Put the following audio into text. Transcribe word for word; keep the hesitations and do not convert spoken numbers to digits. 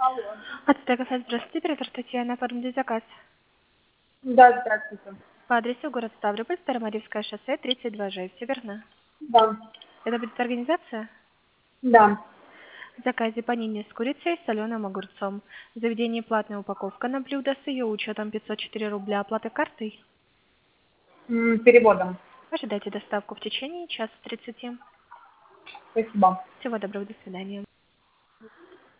Алло. От Стегафест, здравствуйте, оператор Татьяна, оформите заказ. Да, здравствуйте. По адресу город Ставрополь, Старомарьевское шоссе, тридцать два Ж, все верно? Да. Это будет организация? Да. В заказе панини с курицей и соленым огурцом. В заведении платная упаковка на блюдо с ее учетом пятьсот четыре рубля оплаты картой. М, Переводом. Ожидайте доставку в течение часа тридцати. Спасибо. Всего доброго, до свидания.